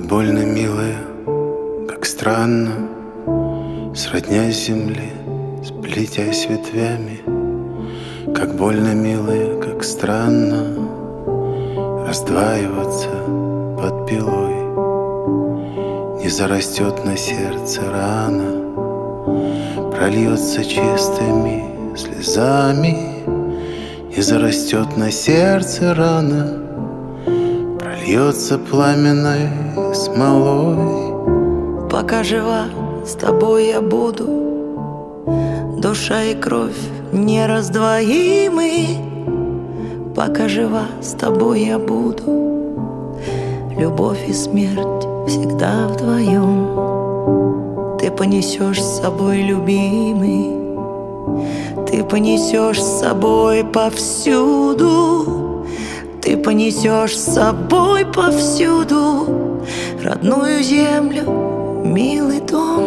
больно, милая, как странно, сродня земле, сплетясь ветвями. Как больно, милая, как странно раздваиваться под пилой. Не зарастет на сердце рана, прольется чистыми слезами. Не зарастет на сердце рана, прольется пламенной смолой. Пока жива, с тобой я буду, душа и кровь нераздвоимы. Пока жива, с тобой я буду, любовь и смерть всегда вдвоем. Ты понесешь с собой, любимый, ты понесешь с собой повсюду. Ты понесешь с собой повсюду родную землю, милый дом.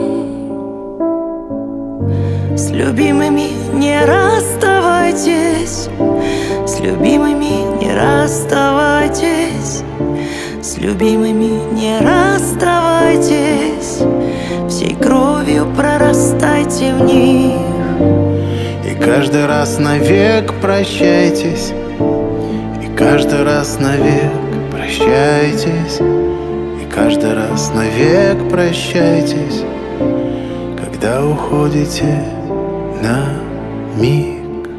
С любимыми не расставайтесь, с любимыми не расставайтесь, с любимыми не расставайтесь, всей кровью прорастайте в них. И каждый раз навек прощайтесь, и каждый раз навек прощайтесь, и каждый раз навек прощайтесь, когда уходите на миг.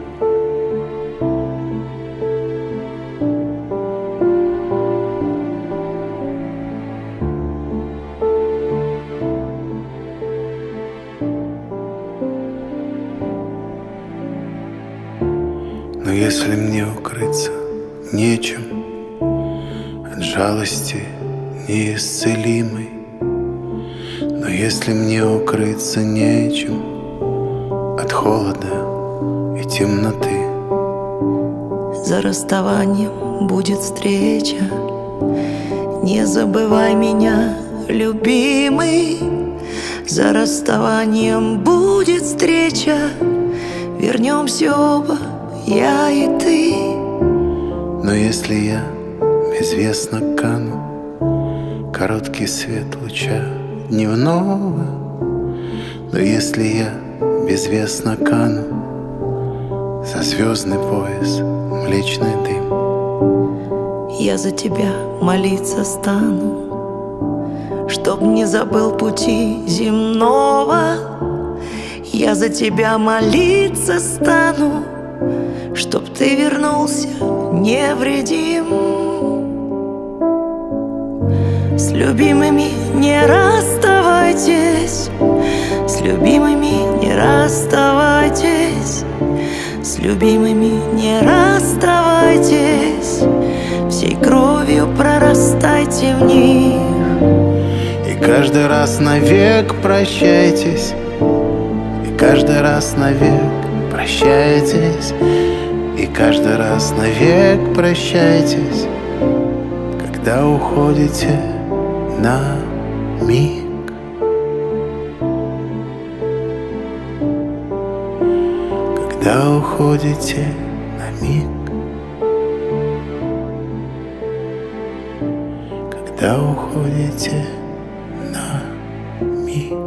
Но если мне укрыться нечем от жалости неисцелимой, но если мне укрыться нечем от холода и темноты, за расставанием будет встреча. Не забывай меня, любимый, за расставанием будет встреча. Вернемся оба, я и ты. Но если я безвестно кану, короткий свет луча дневного, но если я безвестно кану, за звездный пояс млечный дым, я за тебя молиться стану, чтоб не забыл пути земного. Я за тебя молиться стану, чтоб ты вернулся невредим. С любимыми не расставайтесь, с любимыми не расставайтесь, с любимыми не расставайтесь, всей кровью прорастайте в них. И каждый раз навек прощайтесь, и каждый раз навек прощайтесь, и каждый раз навек прощайтесь, когда уходите на миг. Когда уходите на миг, когда уходите на миг.